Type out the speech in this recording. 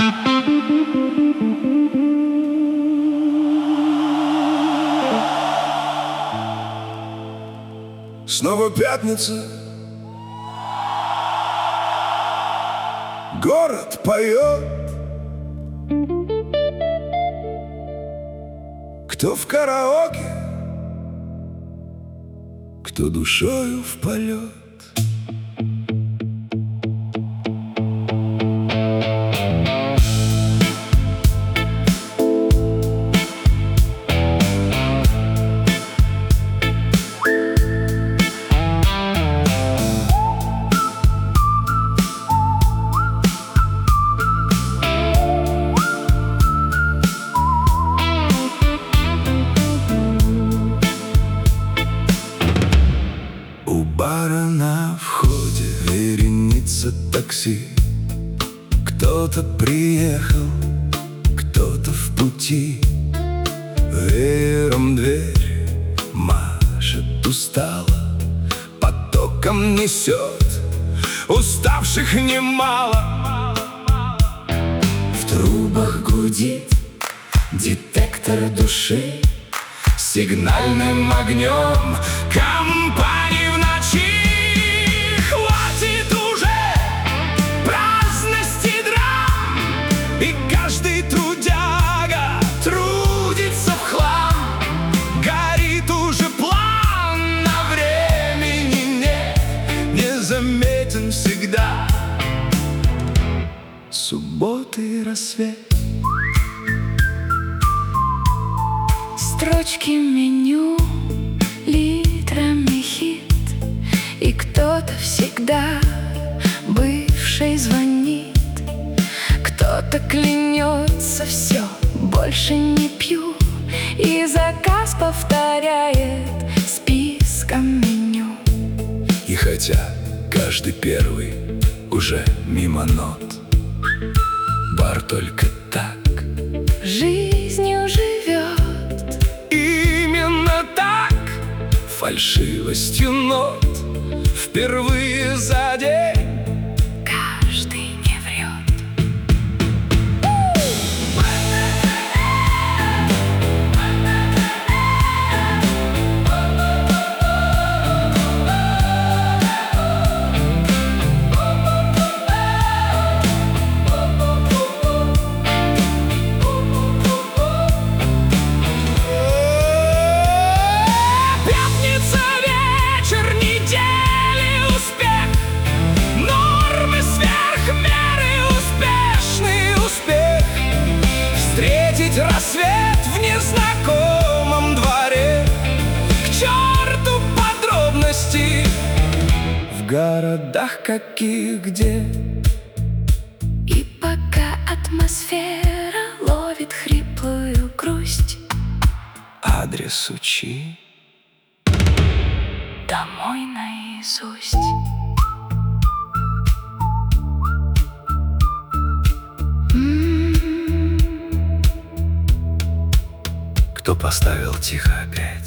Снова пятница, город поет. Кто в караоке, кто душою в полет. У бара на входе вереница такси. Кто-то приехал, кто-то в пути. Веером дверь машет устало, потоком несет уставших немало. В трубах гудит детектор души, сигнальным огнем компании в ночи. Хватит уже праздности драм, и каждый трудяга трудится в хлам. Горит уже план, на времени нет, незаметен всегда субботы и рассвет. Строчки меню, литрами хит, и кто-то всегда бывший звонит. Кто-то клянется: все, больше не пью, и заказ повторяет списком меню. И хотя каждый первый уже мимо нот, бар только так Жизнью живет. именно так, фальшивостью нот, впервые за день Каждый не врет. Пятница, вечер недели, успех, нормы сверх меры, успешный успех. Встретить рассвет в незнакомом дворе, к черту подробности в городах каких где. И пока атмосфера ловит хриплую грусть, Адрес учи. домой наизусть. Кто поставил тихо опять?